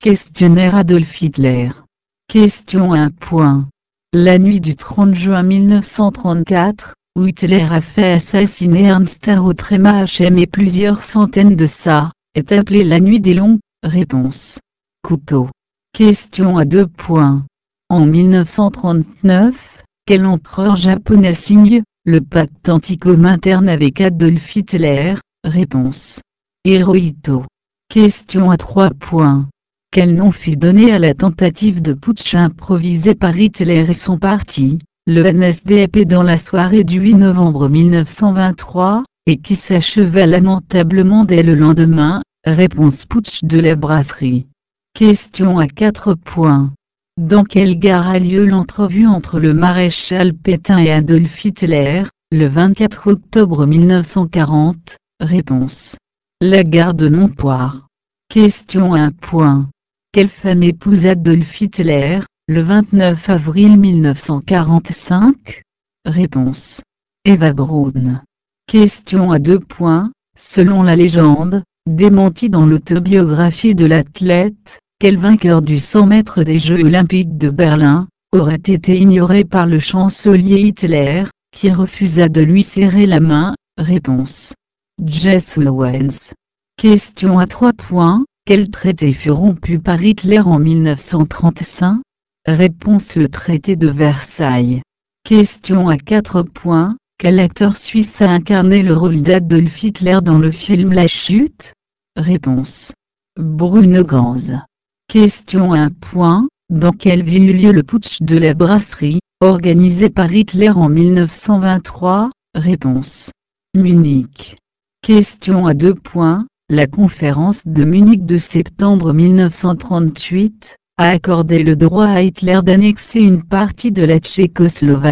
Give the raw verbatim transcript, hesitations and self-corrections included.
Questionnaire Adolf Hitler. Question un. La nuit du trente juin mille neuf cent trente-quatre, où Hitler a fait assassiner Ernst H M et plusieurs centaines de sa, est appelée la nuit des longs. Réponse. Couteau. Question à deux points. En mille neuf cent trente-neuf, quel empereur japonais signe le pacte anti-Comintern avec Adolf Hitler? Réponse. Hirohito. Question à trois points. Quel nom fut donné à la tentative de putsch improvisée par Hitler et son parti, le N S D A P, dans la soirée du huit novembre mille neuf cent vingt-trois, et qui s'acheva lamentablement dès le lendemain? Réponse. Putsch de la brasserie. Question à quatre points. Dans quelle gare a lieu l'entrevue entre le maréchal Pétain et Adolf Hitler, le vingt-quatre octobre mille neuf cent quarante? Réponse. La gare de Montoire. Question à un point. Quelle femme épouse Adolf Hitler, le vingt-neuf avril mille neuf cent quarante-cinq? Réponse. Eva Braun. Question à deux points. Selon la légende, démentie dans l'autobiographie de l'athlète, quel vainqueur du cent mètres des Jeux Olympiques de Berlin aurait été ignoré par le chancelier Hitler, qui refusa de lui serrer la main? Réponse. Jesse Owens. Question à trois points. Quel traité fut rompu par Hitler en mille neuf cent trente-cinq? Réponse. Le traité de Versailles. Question à quatre points. Quel acteur suisse a incarné le rôle d'Adolf Hitler dans le film La Chute? Réponse. Bruno Ganz. Question à un point. Dans quelle ville eut lieu le putsch de la brasserie, organisé par Hitler en mille neuf cent vingt-trois? Réponse. Munich. Question à deux points. La conférence de Munich de septembre mille neuf cent trente-huit a accordé le droit à Hitler d'annexer une partie de la Tchécoslovaquie.